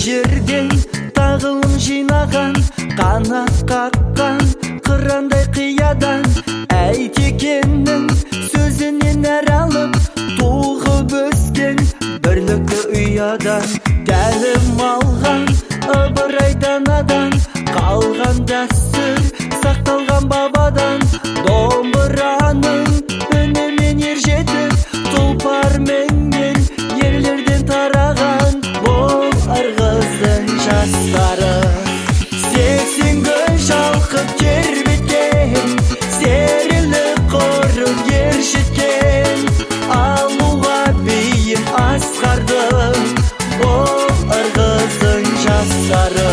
жерден тағылым жинаған, қанат қаққан қырандай қиядан, Әйтекеннің сөзінен әр алып туғып өскен бірлікті ұядан, тәлім алған ыбырайдан адан, қалған дәстүр сақталған бабадан, домбыраның үнімен ер жетіп тұлпарменен ерлерден тараған бұл ырғыздың жастары. Сексен гүл шалқып тербеткен, серілік құрым ержеткен, алуға бейім асқардың бұл ырғыздың жастары.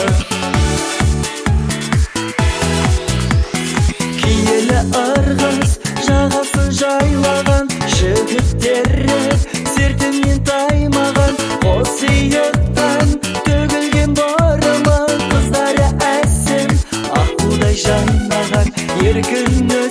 Киелі ырғыз жағасын жайлаған, жігіттері сертінен таймаған, қос иықтан төгілген бұрымы, қыздары әсем аққудай жайнаған, еркін